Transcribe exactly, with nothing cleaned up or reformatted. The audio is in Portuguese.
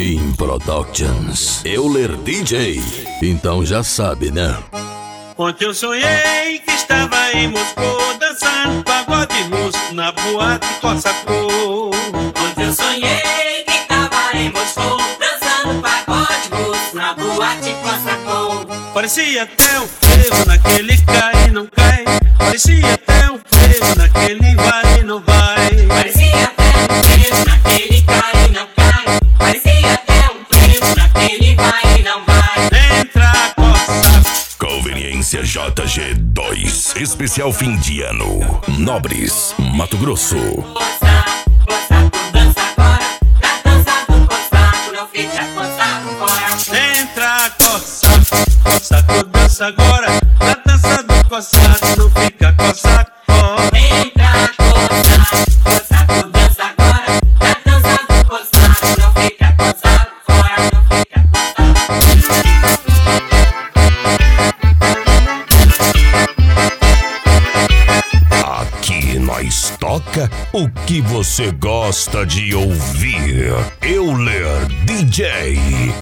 In Productions. Euler D J. Então já sabe, né? Ontem eu sonhei que estava em Moscou dançando pagode russo na boate Cossacô. Ontem eu sonhei que estava em Moscou dançando pagode russo na boate Cossacô. Parecia até um frevo naquele cai e não cai. Parecia até um frevo naquele vai e não vai. Parecia até um frevo naquele cai e não cai. Parecia até um frevo naquele vai e não vai. Entra, coça. Conveniência J G dois. Especial fim de ano. Nobres, Mato Grosso. Coçaco, coçaco, dança agora. Na dança do coçaco, não fica coçaco fora. Entra, coça. Coçaco dança agora. Na dança do coçaco não fica coçaco fora. Entra, coçaco, coçaco, dança agora. Na dança do coçaco, não fica coçaco fora. Não fica Aqui nós toca o que você gosta de ouvir. Euler D J.